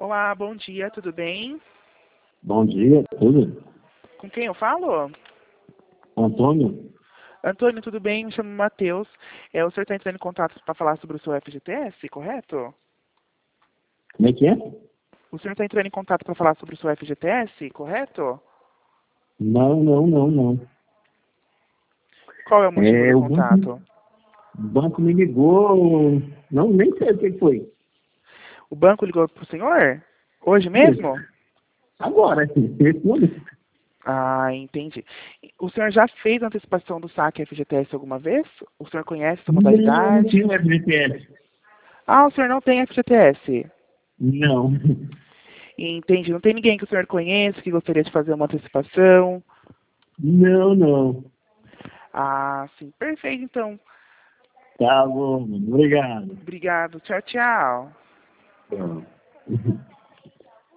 Olá, bom dia, tudo bem? Bom dia, tudo? Com quem eu falo? Antônio? Antônio, tudo bem? Me chamo Matheus. O senhor está entrando em contato para falar sobre o seu FGTS, correto? Como é que é? O senhor está entrando em contato para falar sobre o seu FGTS, correto? Não. Qual é o motivo do O contato? banco me ligou, não, nem sei o que foi. O banco ligou para o senhor? Hoje Isso. mesmo? Agora, responde. Ah, entendi. O senhor já fez antecipação do saque FGTS alguma vez? O senhor conhece essa Não modalidade? tenho FGTS. Ah, o senhor não tem FGTS. Não. Entendi. Não tem ninguém que o senhor conheça que gostaria de fazer uma antecipação? Não. Ah, sim. Perfeito, então. Tá bom, obrigado. Obrigado. Tchau, tchau. Tchau.